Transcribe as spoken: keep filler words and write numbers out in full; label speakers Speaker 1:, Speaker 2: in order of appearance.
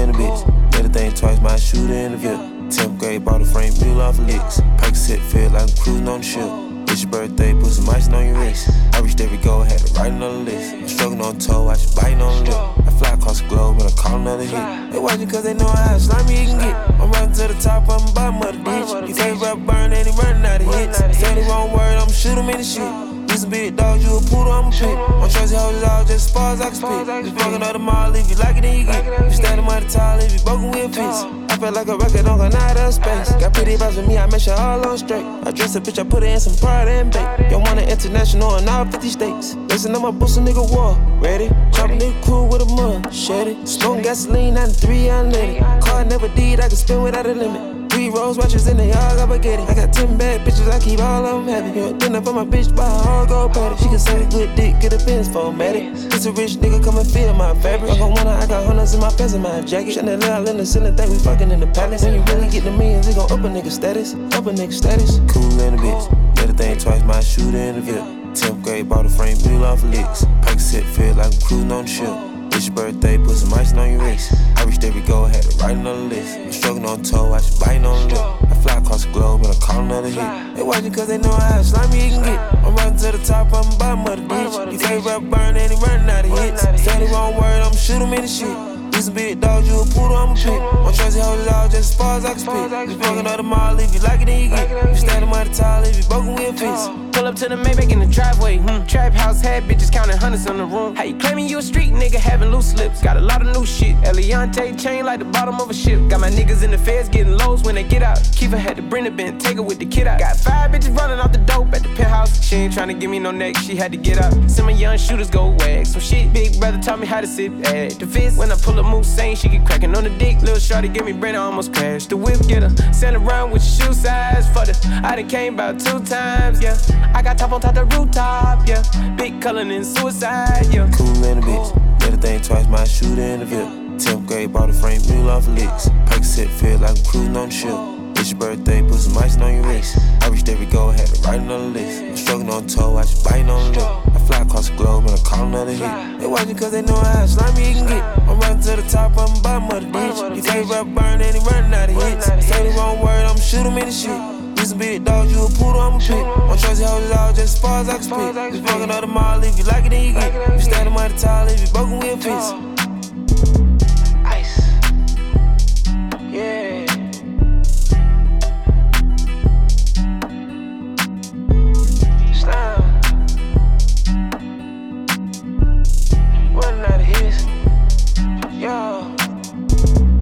Speaker 1: in the bitch. Better think twice, might shoot in the VIP. tenth grade, bought a frame, mule off of licks. Pike set, feel like I'm cruising on the ship. It's your birthday, put some ice on your wrist. I reached every goal, had to write on the list. I'm struggling on toe, I just biting on the lip. I fly across the globe and I call another hit. They watching cause they know how slimy you can get. I'm riding to the top, I'm bottom of the ditch. Your favorite rap burn and he running out of hits. Say the wrong word, I'ma shoot him in the shit. You some big dogs, you a poodle, I'm a pit. My trusty hoes all just as far as I can spit. Just fucking up the mall, if you like it, then you get. You standing by the tall, if you broken, we'll fix. I feel like a record on going out of space. Got pretty vibes with me, I make sure all on straight. I dress a bitch, I put her in some pride and bait. Y'all want an international in all fifty states. Listen, I'm a boost, a nigga war. Ready? Chop a nigga cool with a mud. Shady. Smoke gasoline, ninety-three, unleaded. Car never did, I can spin without a limit. Three rose watches in the yard, got spaghetti. I got ten bad bitches, I keep all of them happy. You dinner for my bitch, buy her all gold patty. She can suck a good dick, get a Benz formatted. It's a rich nigga, come and feel my fabric. I got one, I got hundreds in my pants and my jacket. Chandelier in the ceiling, think we fucking in the palace. When you really get the millions, we gon' up a nigga status. Up a nigga status. Cool in the bitch. Better think twice, might shoot in the VIP. tenth grade, bought a frame, mule off of licks. Pike set, feel like I'm cruising on the ship. It's your birthday, put some ice on your wrist. I reached every goal, had to write on the list. I'm struggling on toe, I just biting on the lip. I fly across the globe and I call another hit. They watching cause they know how slimy you can get. I'm riding to the top, I'm bottom of the ditch. Your favorite rap burn and he running out of hits. Say the wrong word, I'ma shoot him in the shit. You some big dogs, you a poodle, I'm a pit. My trusty hoes all just as far as I can spit. You fucking up the mall, if you like it, then you get. You standing by the tall, if you broken, we'll fix.
Speaker 2: Pull up to the Maybach in the driveway. Hmm. Trap house had bitches counting hundreds on the room. How you claiming you a street nigga having loose lips? Got a lot of new shit. Eliante chain like the bottom of a ship. Got my niggas in the feds getting lows when they get out. Kiefer had to bring the bin, take her with the kid out. Got five bitches running off the dope at the penthouse. She ain't tryna give me no neck, she had to get out. Some of young shooters go wag some shit. Big brother taught me how to sit at the fist. When I pull up moose saying she get cracking on the dick. Lil' shorty give me brain, I almost crashed. The whip get her. Send around with your shoe size. For the I done came about two times, yeah. I got top on top the rooftop, yeah. Big color and suicide, yeah.
Speaker 1: Cool in the bitch. Better think twice, might shoot in the VIP. tenth grade, bought a frame, mule off of licks. Pike set, feel like I'm cruising on the ship. It's your birthday, put some ice on your wrist. I reached every goal, had to write on the list. I'm struggling on toe, I just biting on the lip. I fly across the globe and I call another hit. They watching cause they know how slimy you can get. I'm riding to the top, I'm bottom of the ditch. Your favorite rap burn and he running out of hits. Say the wrong word, I'ma shoot him in the shit. You some big dogs, you a poodle, I'm a pit. My trusty hoes all just as far as I can spit. You fucking up the mall, if you like it, then you get. You standing by the tall, if you broken, we'll fix.